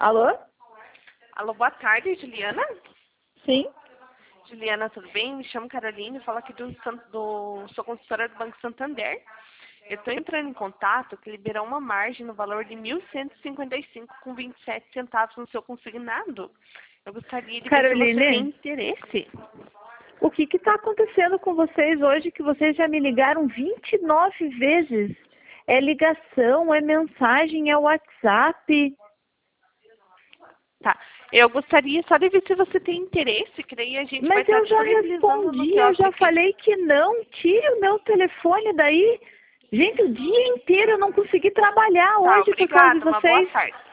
Alô? Alô, boa tarde, Juliana. Sim? Juliana, tudo bem? Me chamo Caroline, falo aqui sou consultora do Banco Santander. Eu estou entrando em contato que liberou uma margem no valor de R$ 1.155,27 no seu consignado. Eu gostaria de ver se você tem Caroline, interesse. o que está acontecendo com vocês hoje que vocês já me ligaram 29 vezes? É ligação, é mensagem, é WhatsApp. Tá. Eu gostaria só de ver se você tem interesse, que daí a gente vai Mas estar eu já disponibilizando no respondi, eu quiosque já aqui. falei que não. Tire o meu telefone daí. Gente, o dia inteiro eu não consegui trabalhar Tá, hoje por causa de obrigada. Uma boa vocês. tarde.